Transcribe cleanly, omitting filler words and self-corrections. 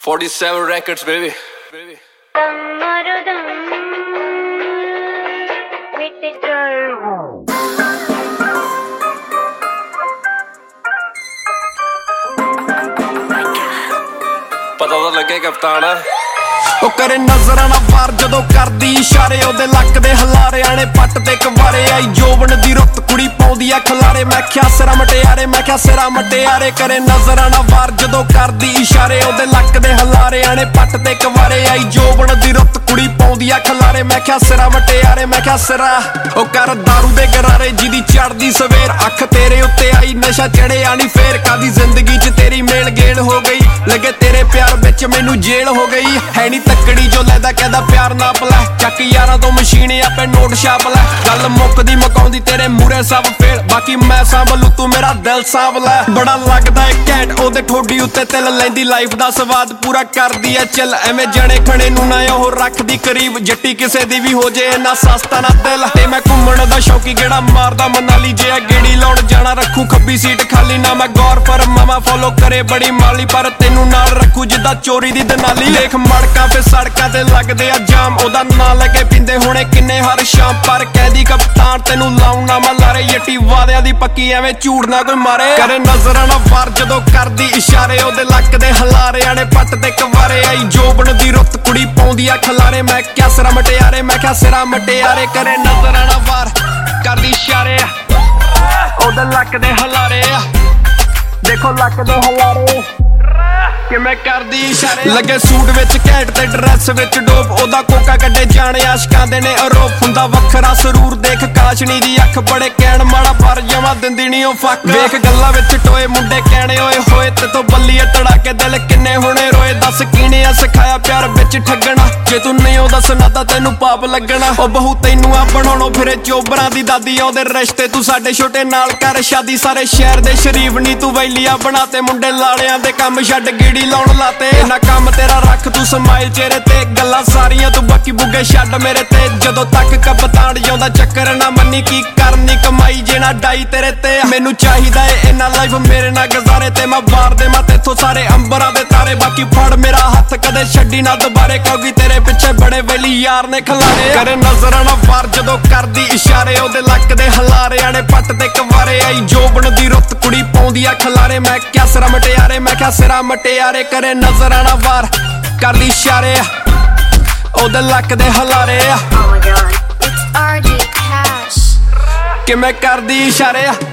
47 records, baby. पता तो लगे कप्तान ओ करे नजरां ना वार जदों करदी इशारे ओदे लक दे हलारे आने पट ते कवारे आई जोबन दी रुत कुड़ी पाउंदी आ खलारे मैं क्या सिरा मटियारे मैं क्या सिरा मटियारे करे नजरां ना वार जदों करदी इशारे ओदे लक दे हलारे आने पट ते कवारे आई जोबन दी रुत कुड़ी पाउंदी आ खलारे मैं क्या सिरा मटियारे मैं क्या सिरा ओ कर दारू दे गरारे जिदी चढ़दी सवेर अख तेरे उत्ते आई नशा चढ़िया नी फेर कादी जिंदगी च तेरी मेल गेल हो गई लगे तेरे प्यार विच मैनू जेल हो गई है नी तकड़ी जो लैदा कहदा प्यार नाप लै चक यारां तो मशीन आपे नोट छाप लै गल मुकदी मुकाउंदी तेरे मूरे सब फेल बाकी मैं सांभलू तू मेरा दिल सांभ लै बड़ा लगदा है घैंट ओदे ठोडी उत्ते तिल लैंदी लाइफ दा स्वाद पूरा करदी है चिल एवें जणे खणे नू ना ओह रखदी करीब जट्टी किसे दी भी हो जे इन्ना सस्ता ना दिल ते मैं घुम्मण दा शौकी गेड़ा मारदा मनाली जे गेड़ी लाउण जाना रखू खब्बी सीट खाली ना मैं गौर पर मामा फॉलो करे बड़ी माली पर तेनू नाल रखू जिद्दां चोरी दी दनाली देख मड़कां ते सड़कां ते लगदे आ जाम ओदा नां लगे पिंदे होणे किन्ने हर शाम पर कहदी कप्तान तेनू लाऊं ना मैं लारे यट्टी वादियां दी पक्की एवें झूठ ना कोई मारे करे नजरां ना वार जदों करदी इशारे ओदे लक दे हलारे आने पट ते कवारे आई जोबन दी रुत कुड़ी पाउंदी आ खलारे मैं क्या सिरा मटियारे मैं क्या सिरा मटियारे करे नजरां ना वार करदी इशारे ओदे लक दे हलारे देखो लक दे हलारे किवें करदी इशारे लगे सूट विच घैंट ते ड्रैस विच डोप ओदा कोका कड्डे जाने आशिकां दे ने आरोप हुंदा वखरा सरूर देख काशनी दी अख बड़े कैण माड़ा पर जमा दिंदी नी ओ फक वेख गल्लां विच टोए मुंडे कहणे ओए होए ते तो बल्लीए तड़ाके दिल किन्ने होणे रोए दस कीने आ सिखाया प्यार विच ठगना जे तू नहीं ओ दसना तां तैनू पाप लगना ओ बहु तैनू आ बनाउणो फिरे चोबरां दी दादी ओदे रिश्ते तू साडे छोटे नाल कर शादी सारे शहर दे शरीफ नी तू वैलिया बनाते मुंडे लाड़ियां दे काम छड्ड गीड़ी लाउण लाते ना काम तेरा रख तू समाइल चेहरे ते गल्लां सारियां तू बाकी बुगे छड्ड मेरे ते जदों तक कप्तान जाउंदा चक्कर ना मन्नी की करनी कमाई जे ना डाई तेरे ते मैनू चाहिदा ए इन्ना लाइफ मेरे ना गुजारे ते मैं वार दे मैं तेथों सारे अंबरां दे तारे बाकी फड़ मेरा हत्थ कदे छड्डी ना दुबारे क्योंकि तेरे पिछे बड़े वेली यार ने खलारे करे नजरां ना वार जदों करदी इशारे ओदे लक दे हलारे आने पट ते कवारे आई जोबन दी रुत कुड़ी पाउंदी आ खलारे मैं क्या सिरा मटियारे मैं क्या सिरा मटियारे करे नजरां ना वार करदी इशारे ओदे लक दे हलारे Oh my god, it's RG Cash किवें करदी इशारे